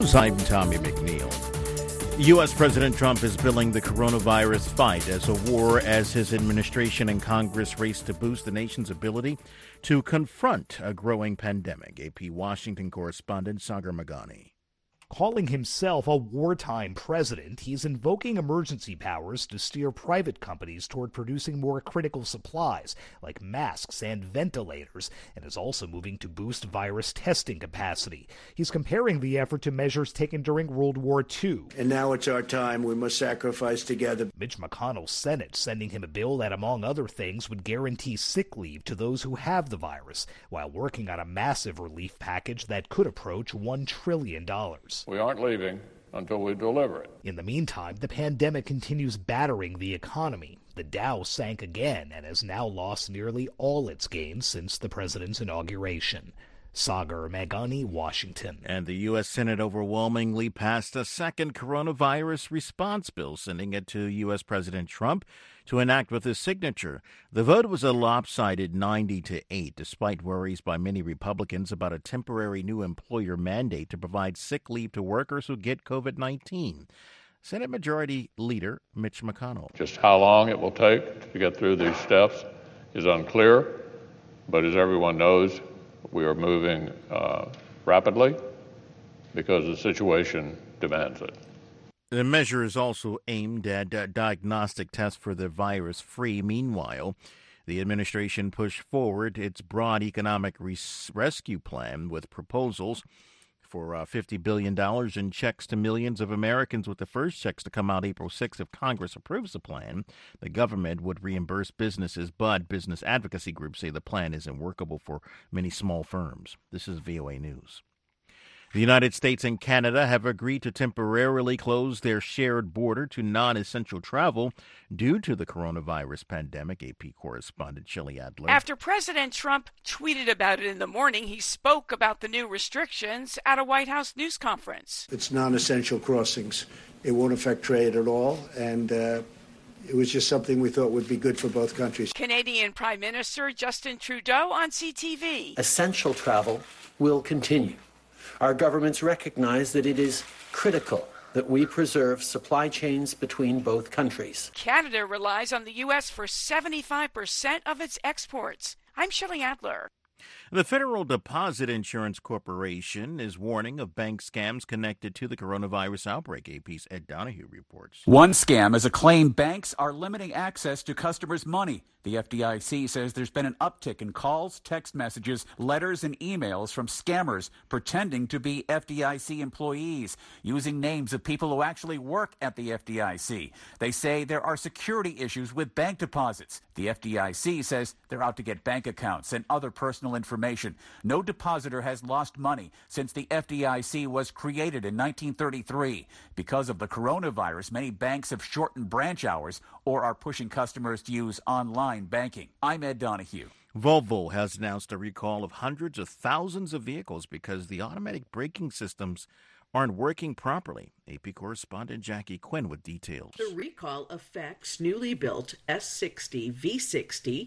I'm Tommy McNeil. U.S. President Trump is billing the coronavirus fight as a war as his administration and Congress race to boost the nation's ability to confront a growing pandemic. AP Washington correspondent Sagar Meghani. Calling himself a wartime president, he's invoking emergency powers to steer private companies toward producing more critical supplies, like masks and ventilators, and is also moving to boost virus testing capacity. He's comparing the effort to measures taken during World War II. And now it's our time. We must sacrifice together. Mitch McConnell's Senate sending him a bill that, among other things, would guarantee sick leave to those who have the virus, while working on a massive relief package that could approach $1 trillion. We aren't leaving until we deliver it. In the meantime, the pandemic continues battering the economy. The Dow sank again and has now lost nearly all its gains since the president's inauguration. Sagar Meghani, Washington. And the U.S. Senate overwhelmingly passed a second coronavirus response bill, sending it to U.S. President Trump to enact with his signature. The vote was a lopsided 90-8, despite worries by many Republicans about a temporary new employer mandate to provide sick leave to workers who get COVID-19. Senate Majority Leader Mitch McConnell. Just how long it will take to get through these steps is unclear, but as everyone knows, we are moving rapidly because the situation demands it. The measure is also aimed at diagnostic tests for the virus free. Meanwhile, the administration pushed forward its broad economic rescue plan with proposals for $50 billion in checks to millions of Americans, with the first checks to come out April 6th. If Congress approves the plan, the government would reimburse businesses, but business advocacy groups say the plan isn't workable for many small firms. This is VOA News. The United States and Canada have agreed to temporarily close their shared border to non-essential travel due to the coronavirus pandemic. AP correspondent Shelley Adler. After President Trump tweeted about it in the morning, he spoke about the new restrictions at a White House news conference. It's non-essential crossings. It won't affect trade at all, and it was just something we thought would be good for both countries. Canadian Prime Minister Justin Trudeau on CTV. Essential travel will continue. Our governments recognize that it is critical that we preserve supply chains between both countries. Canada relies on the U.S. for 75% of its exports. I'm Shelley Adler. The Federal Deposit Insurance Corporation is warning of bank scams connected to the coronavirus outbreak. AP's Ed Donahue reports. One scam is a claim banks are limiting access to customers' money. The FDIC says there's been an uptick in calls, text messages, letters, and emails from scammers pretending to be FDIC employees, using names of people who actually work at the FDIC. They say there are security issues with bank deposits. The FDIC says they're out to get bank accounts and other personal information. No depositor has lost money since the FDIC was created in 1933. Because of the coronavirus, many banks have shortened branch hours or are pushing customers to use online banking. I'm Ed Donahue. Volvo has announced a recall of hundreds of thousands of vehicles because the automatic braking systems aren't working properly. AP correspondent Jackie Quinn with details. The recall affects newly built S60, V60,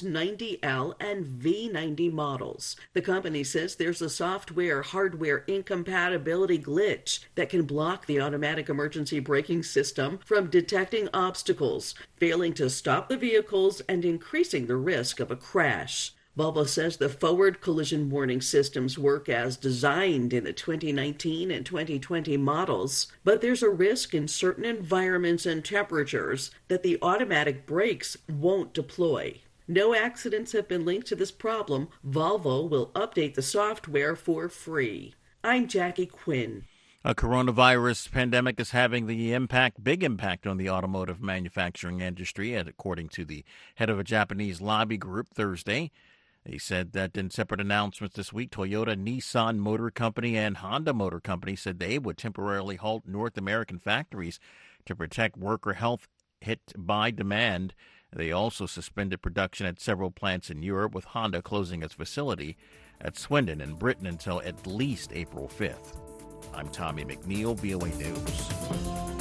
S90L, and V90 models. The company says there's a software-hardware incompatibility glitch that can block the automatic emergency braking system from detecting obstacles, failing to stop the vehicles and increasing the risk of a crash. Volvo says the forward collision warning systems work as designed in the 2019 and 2020 models, but there's a risk in certain environments and temperatures that the automatic brakes won't deploy. No accidents have been linked to this problem. Volvo will update the software for free. I'm Jackie Quinn. A coronavirus pandemic is having big impact on the automotive manufacturing industry, according to the head of a Japanese lobby group Thursday. He said that in separate announcements this week, Toyota, Nissan Motor Company, and Honda Motor Company said they would temporarily halt North American factories to protect worker health hit by demand. They also suspended production at several plants in Europe, with Honda closing its facility at Swindon in Britain until at least April 5th. I'm Tommy McNeil, VOA News.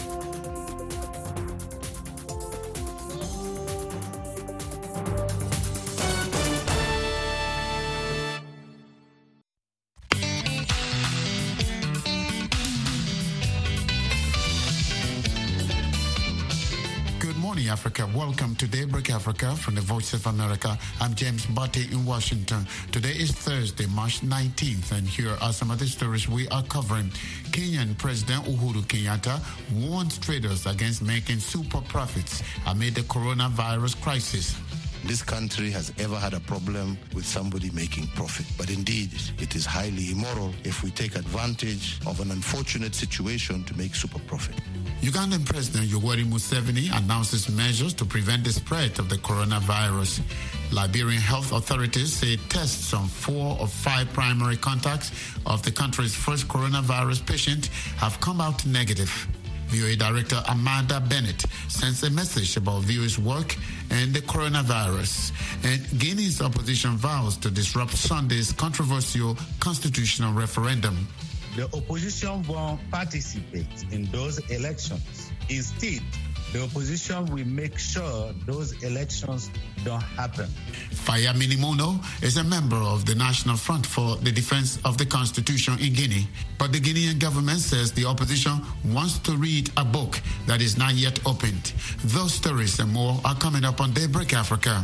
morning, Africa. Welcome to Daybreak Africa from the Voice of America. I'm James Botte in Washington. Today is Thursday, March 19th, and here are some of the stories we are covering. Kenyan President Uhuru Kenyatta warns traders against making super profits amid the coronavirus crisis. This country has ever had a problem with somebody making profit. But indeed, it is highly immoral if we take advantage of an unfortunate situation to make super profit. Ugandan President Yoweri Museveni announces measures to prevent the spread of the coronavirus. Liberian health authorities say tests on 4 of 5 primary contacts of the country's first coronavirus patient have come out negative. VOA Director Amanda Bennett sends a message about VOA's work and the coronavirus. And Guinea's opposition vows to disrupt Sunday's controversial constitutional referendum. The opposition won't participate in those elections. Instead, the opposition will make sure those elections don't happen. Fayamini Mono is a member of the National Front for the Defense of the Constitution in Guinea. But the Guinean government says the opposition wants to read a book that is not yet opened. Those stories and more are coming up on Daybreak Africa.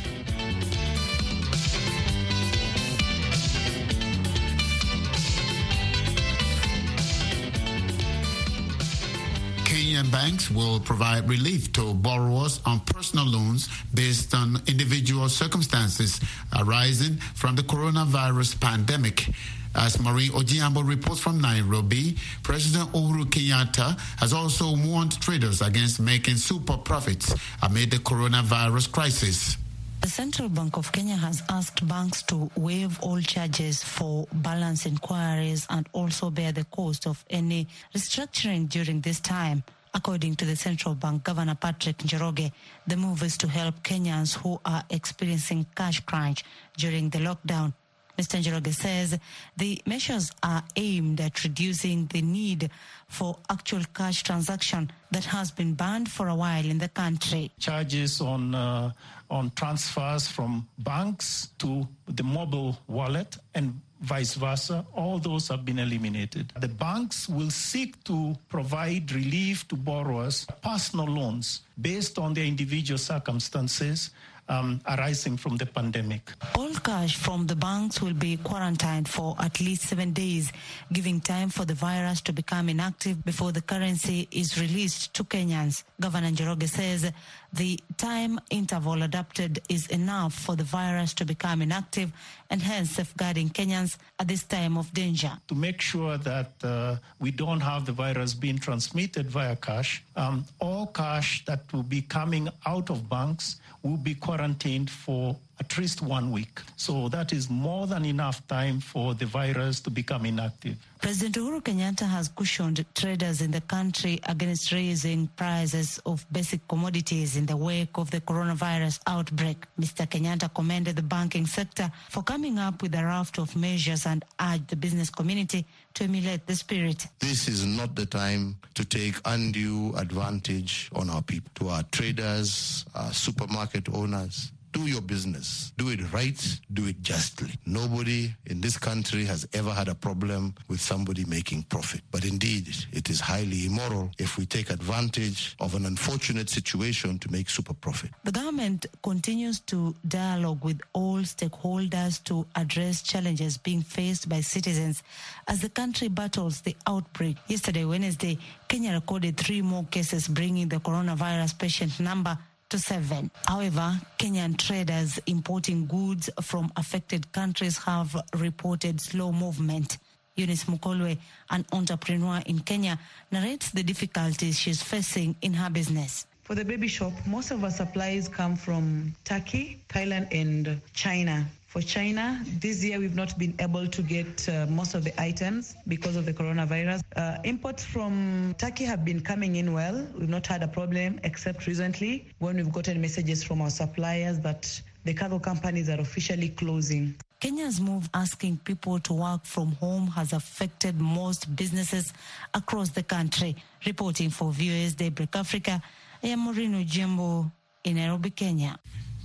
Kenyan banks will provide relief to borrowers on personal loans based on individual circumstances arising from the coronavirus pandemic. As Marie Ojiambo reports from Nairobi, President Uhuru Kenyatta has also warned traders against making super profits amid the coronavirus crisis. The Central Bank of Kenya has asked banks to waive all charges for balance inquiries and also bear the cost of any restructuring during this time. According to the Central Bank Governor Patrick Njoroge, the move is to help Kenyans who are experiencing cash crunch during the lockdown. Mr. Njoroge says the measures are aimed at reducing the need for actual cash transaction that has been banned for a while in the country. Charges on transfers from banks to the mobile wallet and vice versa, all those have been eliminated. The banks will seek to provide relief to borrowers, personal loans, based on their individual circumstances arising from the pandemic. All cash from the banks will be quarantined for at least 7 days, giving time for the virus to become inactive before the currency is released to Kenyans. Governor Njoroge says the time interval adapted is enough for the virus to become inactive and hence safeguarding Kenyans at this time of danger. To make sure that we don't have the virus being transmitted via cash, all cash that will be coming out of banks will be quarantined for at least 1 week. So that is more than enough time for the virus to become inactive. President Uhuru Kenyatta has cautioned traders in the country against raising prices of basic commodities in the wake of the coronavirus outbreak. Mr. Kenyatta commended the banking sector for coming up with a raft of measures and urged the business community to emulate the spirit. This is not the time to take undue advantage on our people, to our traders, our supermarket owners. Do your business. Do it right. Do it justly. Nobody in this country has ever had a problem with somebody making profit. But indeed, it is highly immoral if we take advantage of an unfortunate situation to make super profit. The government continues to dialogue with all stakeholders to address challenges being faced by citizens as the country battles the outbreak. Yesterday, Wednesday, Kenya recorded 3 more cases, bringing the coronavirus patient number to 7. However, Kenyan traders importing goods from affected countries have reported slow movement. Eunice Mukolwe, an entrepreneur in Kenya, narrates the difficulties she's facing in her business. For the baby shop, most of our supplies come from Turkey, Thailand, and China. For China, this year we've not been able to get most of the items because of the coronavirus. Imports from Turkey have been coming in well. We've not had a problem except recently when we've gotten messages from our suppliers that the cargo companies are officially closing. Kenya's move asking people to work from home has affected most businesses across the country. Reporting for VOA's Daybreak Africa, I am Maureen Ojiambo in Nairobi, Kenya.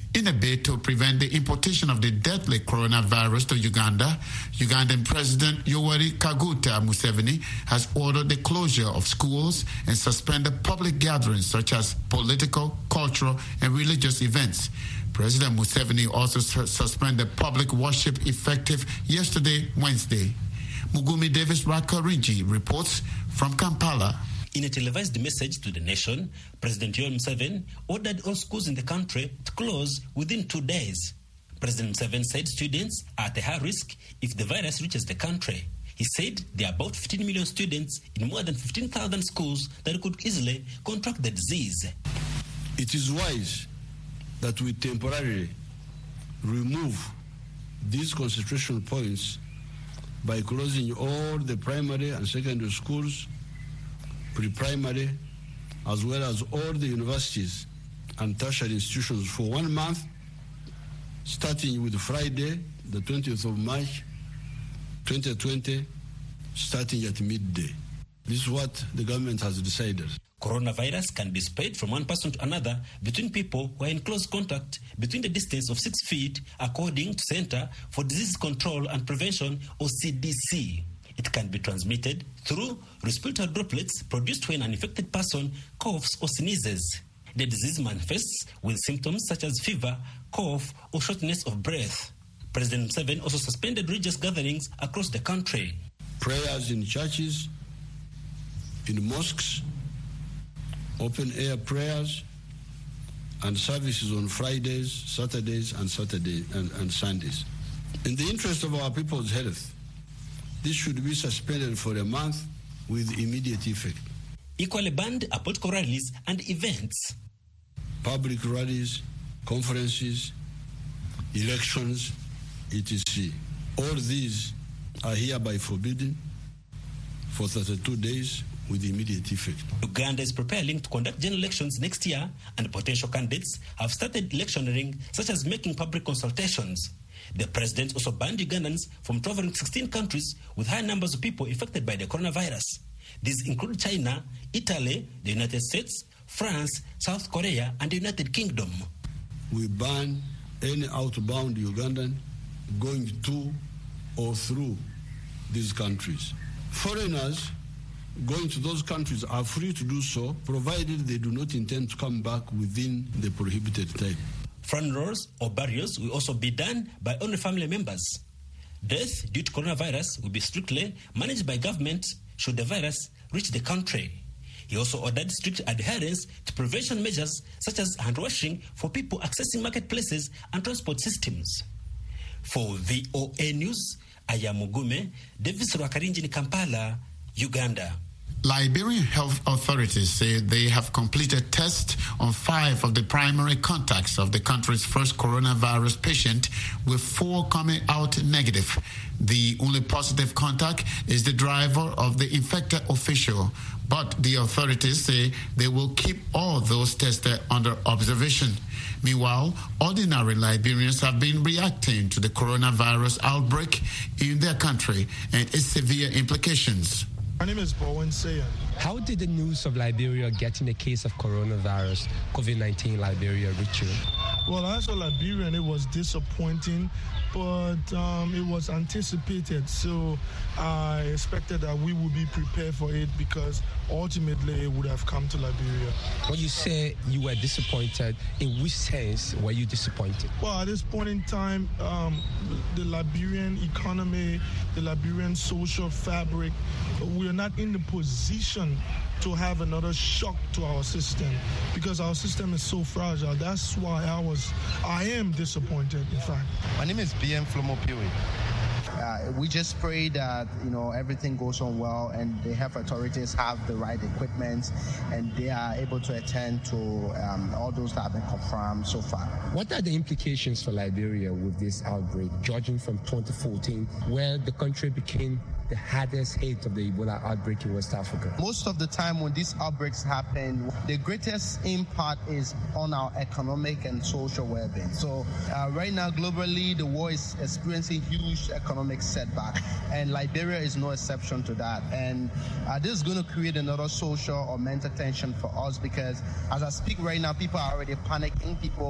In a bid to prevent the importation of the deadly coronavirus to Uganda, Ugandan President Yoweri Kaguta Museveni has ordered the closure of schools and suspended public gatherings such as political, cultural, and religious events. President Museveni also suspended public worship effective yesterday, Wednesday. Mugumi Davis Rakarinji reports from Kampala. In a televised message to the nation, President Yoweri Museveni ordered all schools in the country to close within 2 days. President Museveni said students are at a high risk if the virus reaches the country. He said there are about 15 million students in more than 15,000 schools that could easily contract the disease. It is wise that we temporarily remove these concentration points by closing all the primary and secondary schools, pre-primary, as well as all the universities and tertiary institutions for 1 month, starting with Friday, the 20th of March, 2020, starting at midday. This is what the government has decided. Coronavirus can be spread from one person to another between people who are in close contact between the distance of 6 feet, according to Center for Disease Control and Prevention, or CDC. It can be transmitted through respiratory droplets produced when an infected person coughs or sneezes. The disease manifests with symptoms such as fever, cough, or shortness of breath. President Museveni also suspended religious gatherings across the country. Prayers in churches, in mosques, open-air prayers, and services on Fridays, Saturdays, and Sundays. In the interest of our people's health, this should be suspended for a month with immediate effect. Equally banned are political rallies and events. Public rallies, conferences, elections, etc. All these are hereby forbidden for 32 days with immediate effect. Uganda is preparing to conduct general elections next year, and potential candidates have started electioneering, such as making public consultations. The president also banned Ugandans from traveling to 16 countries with high numbers of people infected by the coronavirus. These include China, Italy, the United States, France, South Korea, and the United Kingdom. We ban any outbound Ugandan going to or through these countries. Foreigners going to those countries are free to do so, provided they do not intend to come back within the prohibited time. Funerals or burials will also be done by only family members. Death due to coronavirus will be strictly managed by government should the virus reach the country. He also ordered strict adherence to prevention measures such as hand washing for people accessing marketplaces and transport systems. For VOA News, I am Mugume Davis Rwakarinji in Kampala, Uganda. Liberian health authorities say they have completed tests on 5 of the primary contacts of the country's first coronavirus patient, with 4 coming out negative. The only positive contact is the driver of the infected official, but the authorities say they will keep all those tested under observation. Meanwhile, ordinary Liberians have been reacting to the coronavirus outbreak in their country and its severe implications. My name is Bowen Sayan. How did the news of Liberia getting a case of coronavirus, COVID-19 in Liberia, reach you? Well, as a Liberian, it was disappointing, but it was anticipated. So I expected that we would be prepared for it, because ultimately it would have come to Liberia. When you say you were disappointed, in which sense were you disappointed? Well, at this point in time, the Liberian economy, the Liberian social fabric, we are not in the position to have another shock to our system, because our system is so fragile. That's why I am disappointed, in fact. My name is BM Flomo Piwi. We just pray that, everything goes on well, and the health authorities have the right equipment, and they are able to attend to all those that have been confirmed so far. What are the implications for Liberia with this outbreak, judging from 2014, where the country became the hardest hit of the Ebola outbreak in West Africa? Most of the time when these outbreaks happen, the greatest impact is on our economic and social well-being. So right now, globally, the world is experiencing huge economic setback, and Liberia is no exception to that. And this is going to create another social or mental tension for us, because as I speak right now, people are already panicking. People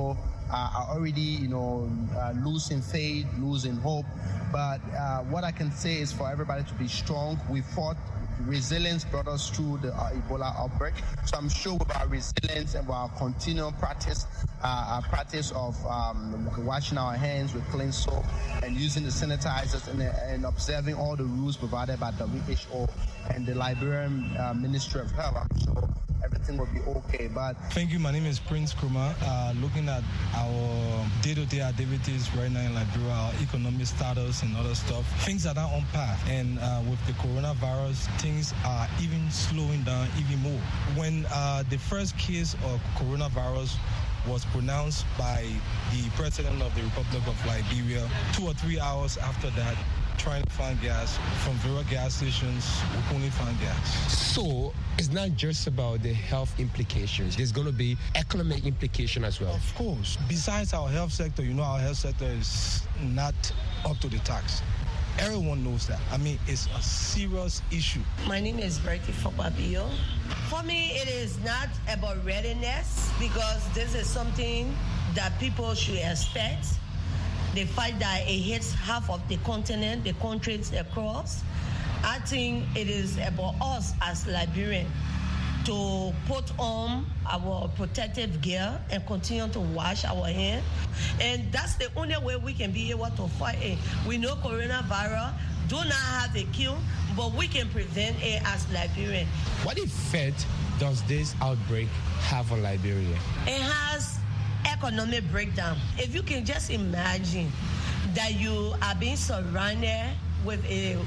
are already, losing faith, losing hope. But what I can say is for everybody to be strong. We fought. Resilience brought us through the Ebola outbreak. So I'm sure with our resilience and with our continual practice of washing our hands with clean soap and using the sanitizers and observing all the rules provided by WHO and the Liberian Ministry of Health, I'm sure everything will be okay. But thank you. My name is Prince Krumah. Looking at our day-to-day activities right now in Liberia, our economic status and other stuff, things are not on path. And with the coronavirus, things are even slowing down even more. When the first case of coronavirus was pronounced by the President of the Republic of Liberia, 2 or 3 hours after that, trying to find gas from various gas stations, we couldn't find gas. So it's not just about the health implications. There's going to be economic implication as well. Of course. Besides our health sector, our health sector is not up to the tax. Everyone knows that. I mean, it's a serious issue. My name is Bertie Fokpabio. For me, it is not about readiness because this is something that people should expect. The fact that it hits half of the continent, the countries across, I think it is about us as Liberians to put on our protective gear and continue to wash our hands. And that's the only way we can be able to fight it. We know coronavirus do not have a cure, but we can prevent it as Liberians. What effect does this outbreak have on Liberia? It has economic breakdown. If you can just imagine that you are being surrounded with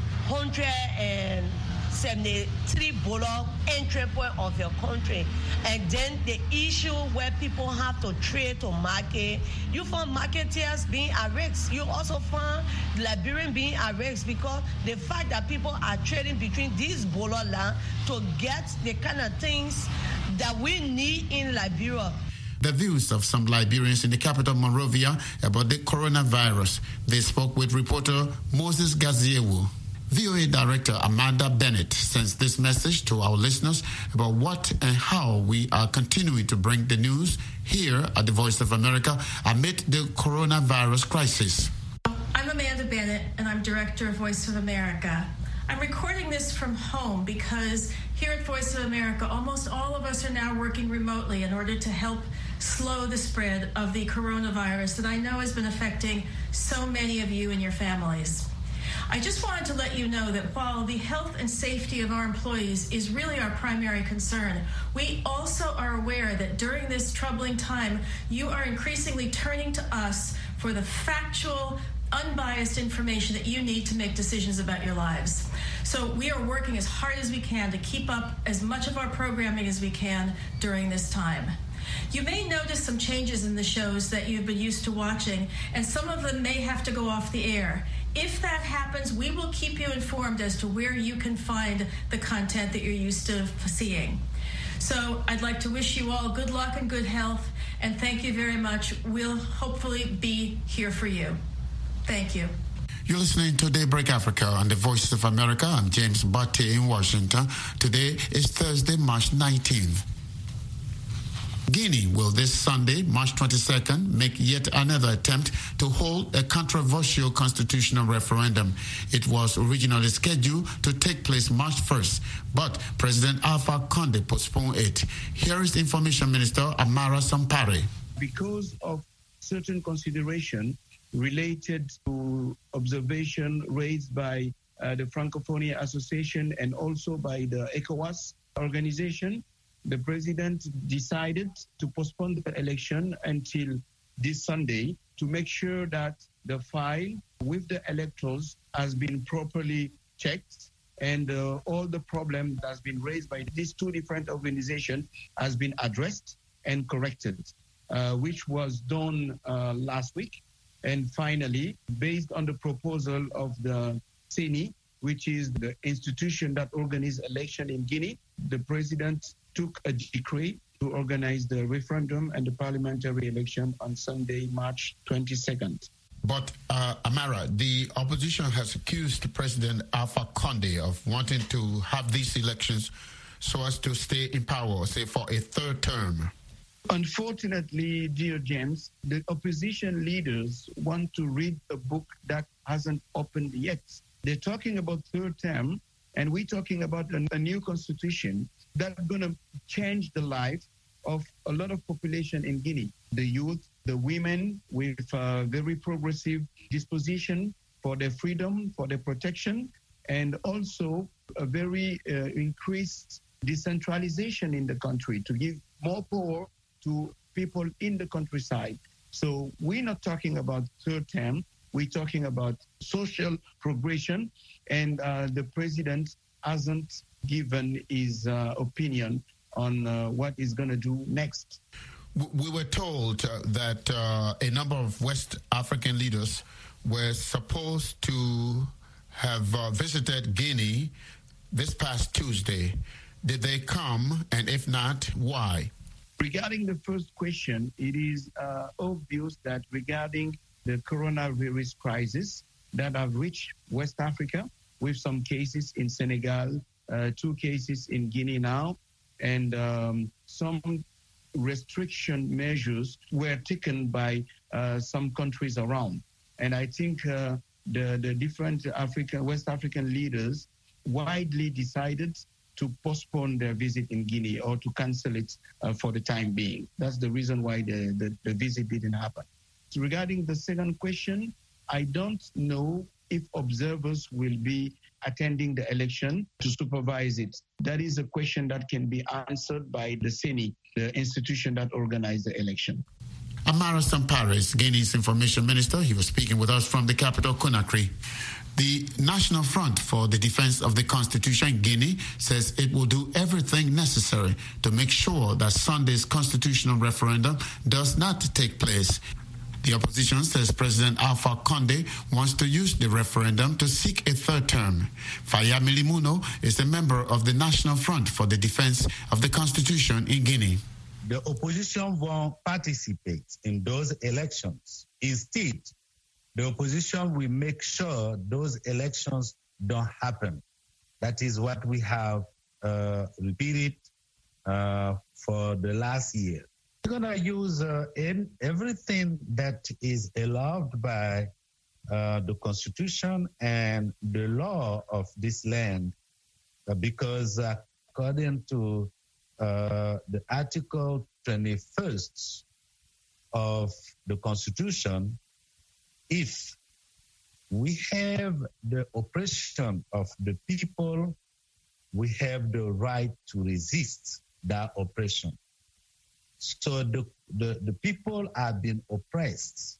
173 bullock entry point of your country, and then the issue where people have to trade to market, you find marketeers being at risk. You also find Liberians being at risk because the fact that people are trading between these bullock land to get the kind of things that we need in Liberia. The views of some Liberians in the capital Monrovia about the coronavirus. They spoke with reporter Moses Gaziewu. VOA Director Amanda Bennett sends this message to our listeners about what and how we are continuing to bring the news here at the Voice of America amid the coronavirus crisis. I'm Amanda Bennett, and I'm Director of Voice of America. I'm recording this from home because here at Voice of America, almost all of us are now working remotely in order to help slow the spread of the coronavirus that I know has been affecting so many of you and your families. I just wanted to let you know that while the health and safety of our employees is really our primary concern, we also are aware that during this troubling time, you are increasingly turning to us for the factual, unbiased information that you need to make decisions about your lives. So we are working as hard as we can to keep up as much of our programming as we can during this time. You may notice some changes in the shows that you've been used to watching, and some of them may have to go off the air. If that happens, we will keep you informed as to where you can find the content that you're used to seeing. So I'd like to wish you all good luck and good health, and thank you very much. We'll hopefully be here for you. Thank you. You're listening to Daybreak Africa on the Voice of America. I'm James Batte in Washington. Today is Thursday, March 19th. Guinea will this Sunday, March 22nd, make yet another attempt to hold a controversial constitutional referendum. It was originally scheduled to take place March 1st, but President Alpha Conde postponed it. Here is Information Minister Amara Sampare. Because of certain consideration related to observation raised by the Francophonie Association and also by the ECOWAS organization, the president decided to postpone the election until this Sunday to make sure that the file with the electors has been properly checked and all the problem that has been raised by these two different organizations has been addressed and corrected, which was done last week. And finally, based on the proposal of the CENI, which is the institution that organizes election in Guinea, the president took a decree to organize the referendum and the parliamentary election on Sunday, March 22nd. But, Amara, the opposition has accused President Alpha Conde of wanting to have these elections so as to stay in power, say, for a third term. Unfortunately, dear James, the opposition leaders want to read a book that hasn't opened yet. They're talking about third term, and we're talking about a new constitution that's going to change the life of a lot of population in Guinea. The youth, the women with a very progressive disposition for their freedom, for their protection, and also a very increased decentralization in the country to give more power to people in the countryside. So we're not talking about third term, we're talking about social progression, and the president hasn't given his opinion on what he's going to do next. We were told that a number of West African leaders were supposed to have visited Guinea this past Tuesday. Did they come? And if not, why? Regarding the first question, it is obvious that regarding the coronavirus crisis that have reached West Africa, with some cases in Senegal, 2 cases in Guinea now, and some restriction measures were taken by some countries around. And I think the different West African leaders widely decided to postpone their visit in Guinea or to cancel it for the time being. That's the reason why the visit didn't happen. So regarding the second question, I don't know if observers will be attending the election to supervise it. That is a question that can be answered by the CENI, the institution that organized the election. Amara Samparis, Guinea's information minister, he was speaking with us from the capital, Conakry. The National Front for the Defense of the Constitution in Guinea says it will do everything necessary to make sure that Sunday's constitutional referendum does not take place. The opposition says President Alpha Condé wants to use the referendum to seek a third term. Faya Milimuno is a member of the National Front for the Defense of the Constitution in Guinea. The opposition won't participate in those elections. Instead, the opposition will make sure those elections don't happen. That is what we have repeated for the last year. We're going to use everything that is allowed by the Constitution and the law of this land, because according to the Article 21st of the Constitution, if we have the oppression of the people, we have the right to resist that oppression. So the people are being oppressed.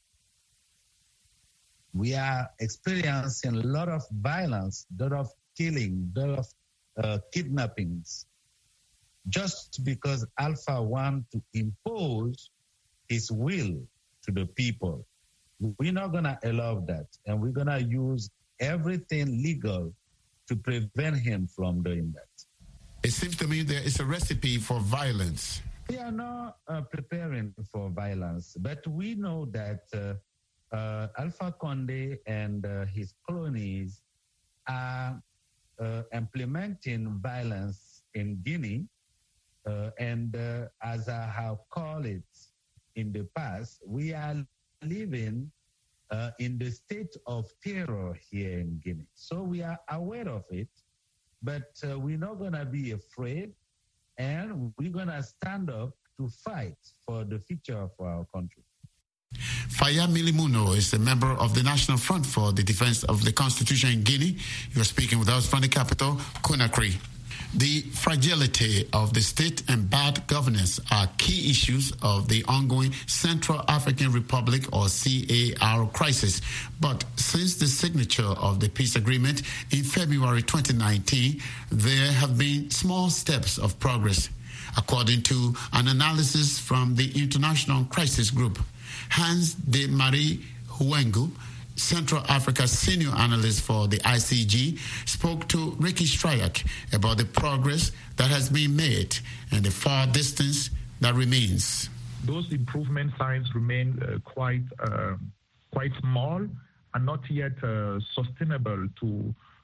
We are experiencing a lot of violence, a lot of killing, a lot of kidnappings, just because Alpha wants to impose his will to the people. We're not going to allow that, and we're going to use everything legal to prevent him from doing that. It seems to me there is a recipe for violence. We are not preparing for violence, but we know that Alpha Condé and his cronies are implementing violence in Guinea, and as I have called it in the past, we are living in the state of terror here in Guinea. So we are aware of it, but we're not going to be afraid, and we're going to stand up to fight for the future of our country. Faya Milimuno is a member of the National Front for the Defense of the Constitution in Guinea. He was speaking with us from the capital, Conakry. The fragility of the state and bad governance are key issues of the ongoing Central African Republic, or CAR, crisis. But since the signature of the peace agreement in February 2019, there have been small steps of progress, according to an analysis from the International Crisis Group. Hans de Marie Huengu, Central Africa senior analyst for the ICG, spoke to Ricky Stryak about the progress that has been made and the far distance that remains. Those improvement signs remain quite small and not yet sustainable to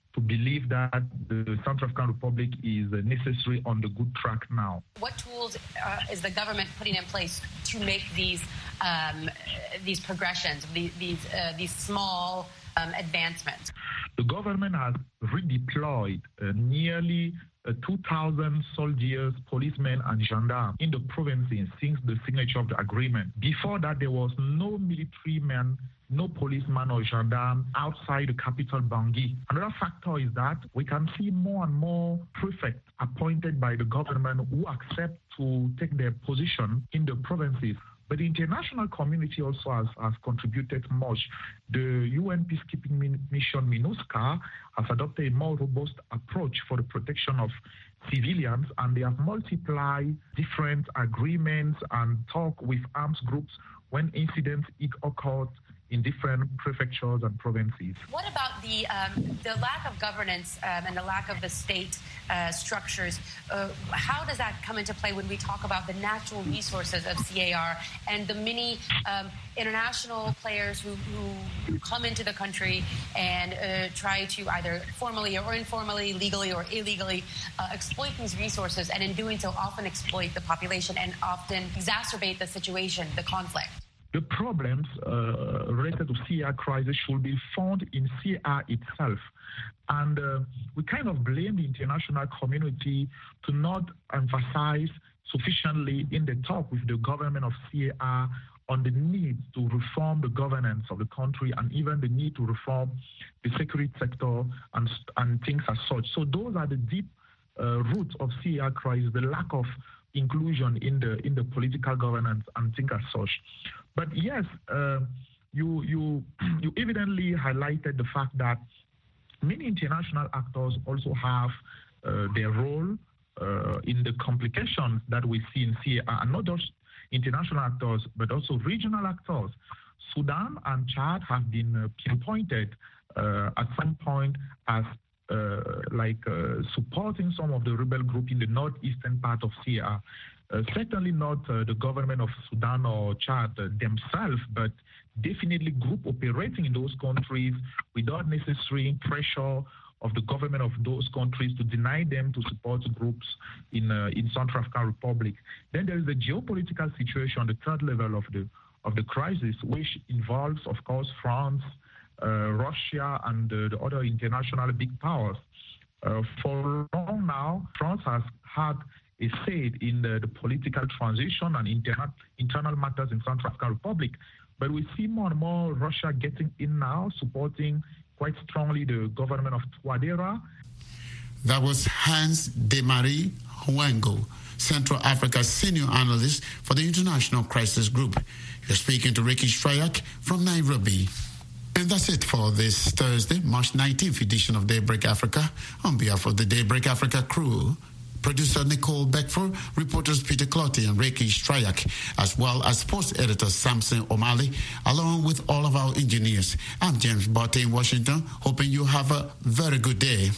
to believe that the Central African Republic is necessary on the good track now. What tools is the government putting in place to make these progressions, these small advancements? The government has redeployed nearly 2,000 soldiers, policemen, and gendarmes in the provinces since the signature of the agreement. Before that, there was no military man, no policeman or gendarme outside the capital, Bangui. Another factor is that we can see more and more prefects appointed by the government who accept to take their position in the provinces. But the international community also has contributed much. The UN peacekeeping mission MINUSCA has adopted a more robust approach for the protection of civilians, and they have multiplied different agreements and talk with arms groups when incidents occurred in different prefectures and provinces. What about the lack of governance and the lack of the state structures? How does that come into play when we talk about the natural resources of CAR and the many international players who come into the country and try to either formally or informally, legally or illegally exploit these resources, and in doing so often exploit the population and often exacerbate the situation, the conflict? The problems related to CAR crisis should be found in CAR itself. And we kind of blame the international community to not emphasize sufficiently in the talk with the government of CAR on the need to reform the governance of the country and even the need to reform the security sector and things as such. So those are the deep roots of CAR crisis, the lack of inclusion in the political governance and things as such. But yes, you evidently highlighted the fact that many international actors also have their role in the complications that we see in CAR, and not just international actors, but also regional actors. Sudan and Chad have been pinpointed at some point as supporting some of the rebel group in the northeastern part of CAR. Certainly not the government of Sudan or Chad themselves, but definitely group operating in those countries without necessary pressure of the government of those countries to deny them to support groups in Central African Republic. Then there is the geopolitical situation, the third level of the crisis, which involves, of course, France, Russia, and the other international big powers. For long now, France has had a say in the political transition and internal matters in Central African Republic. But we see more and more Russia getting in now, supporting quite strongly the government of Touadéra. That was Hans de Marie Huango, Central Africa Senior Analyst for the International Crisis Group. You're speaking to Ricky Strayak from Nairobi. And that's it for this Thursday, March 19th edition of Daybreak Africa. On behalf of the Daybreak Africa crew, producer Nicole Beckford, reporters Peter Clotty and Ricky Strayak, as well as sports editor Samson O'Malley, along with all of our engineers. I'm James Barty in Washington, hoping you have a very good day.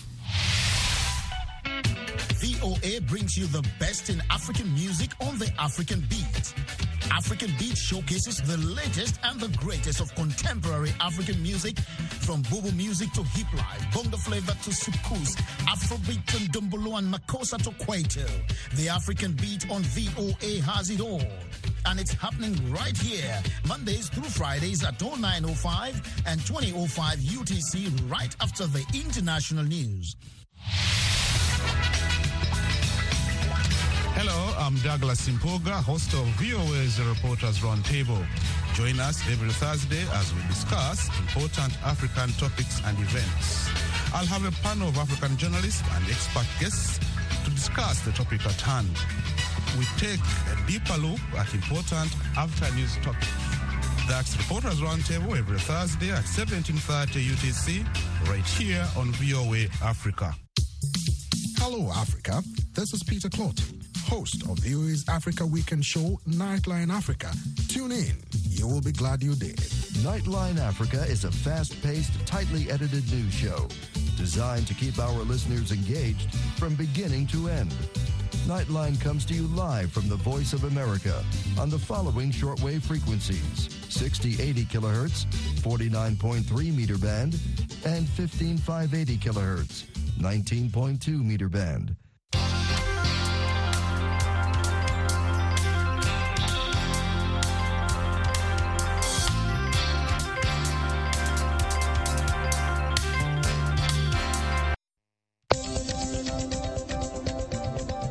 VOA brings you the best in African music on the African Beat. African Beat showcases the latest and the greatest of contemporary African music, from Bobo music to hip life, bongo flavor to soukous, Afrobeat to Ndombolo and Makossa to Kwaito. The African Beat on VOA has it all. And it's happening right here, Mondays through Fridays at 09:05 and 20:05 UTC, right after the international news. Hello, I'm Douglas Simpoga, host of VOA's Reporters Roundtable. Join us every Thursday as we discuss important African topics and events. I'll have a panel of African journalists and expert guests to discuss the topic at hand. We take a deeper look at important after-news topics. That's Reporters Roundtable every Thursday at 17:30 UTC, right here on VOA Africa. Hello, Africa. This is Peter Clotty, host of VOA's Africa Weekend show, Nightline Africa. Tune in. You will be glad you did. Nightline Africa is a fast-paced, tightly edited news show designed to keep our listeners engaged from beginning to end. Nightline comes to you live from the Voice of America on the following shortwave frequencies: 6080 kilohertz, 49.3 meter band, and 15580 kilohertz, 19.2 meter band.